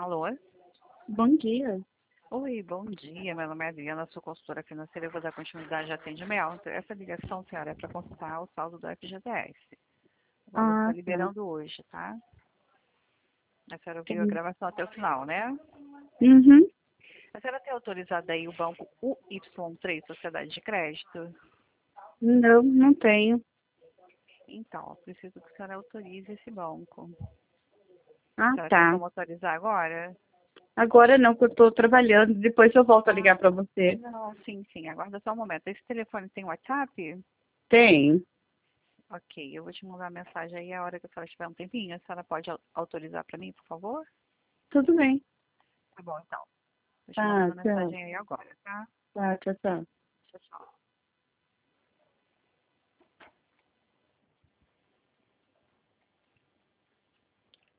Alô? Bom dia. Oi, bom dia. Meu nome é Adriana, sou consultora financeira. Eu vou dar continuidade de atendimento. Essa ligação, senhora, é para consultar o saldo do FGTS. O valor está Ah, tá. liberando hoje, tá? A senhora ouviu a Tem. gravação até o final, né? Uhum. A senhora tem autorizado aí o banco UY3 Sociedade de Crédito? Não, não tenho. Então, eu preciso que a senhora autorize esse banco. A Ah, senhora tem tá. como autorizar agora? Agora não, que eu tô trabalhando. Depois eu volto a Ah, ligar pra você. não, sim, sim. Aguarda só um momento. Esse telefone tem WhatsApp? Tem. Ok, eu vou te mandar a mensagem aí a hora que a senhora tiver um tempinho. A senhora pode autorizar para mim, por favor? Tudo bem. Tá bom, então. Tô te Tá, mandando a tchau. mensagem aí agora, tá? Tá, tchau, tchau. Tchau, tchau.